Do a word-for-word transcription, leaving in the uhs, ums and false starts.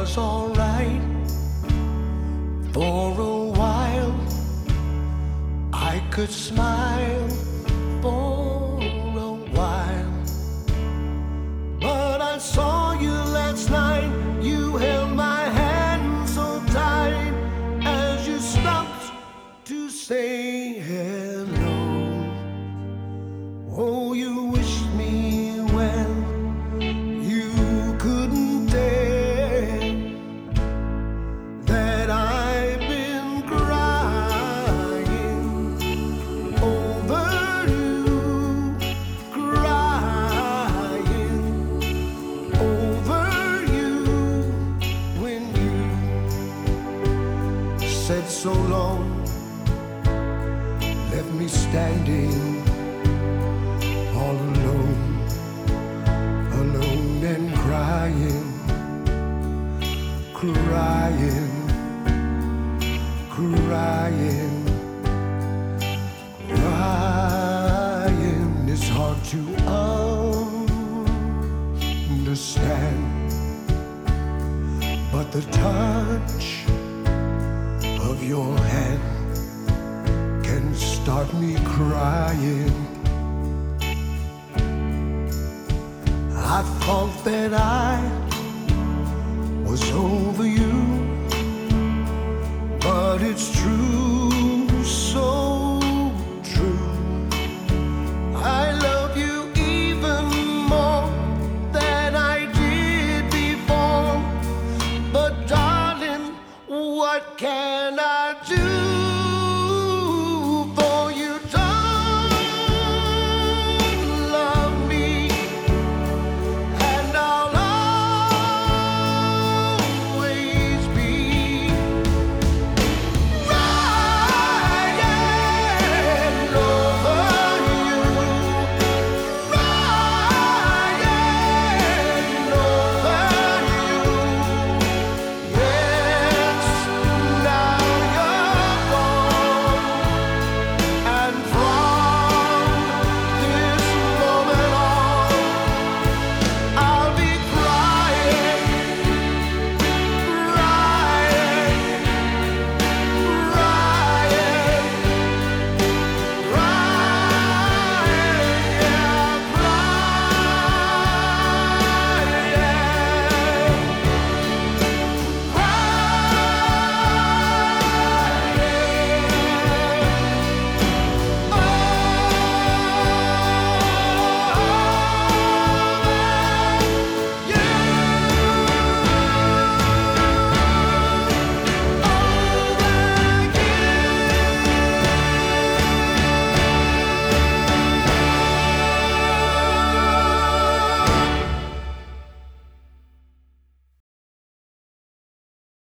was alright for a while. I could smile for a while, but I saw you last night. You held my hand so tight as you stopped to say hello. Oh, you wished me well. You couldn't tell that I've been crying over you, crying over you when you said so long, left me standing all alone, alone and crying, crying, crying, crying. It's hard to understand, but the touch of your hand can start me crying. I thought that I was over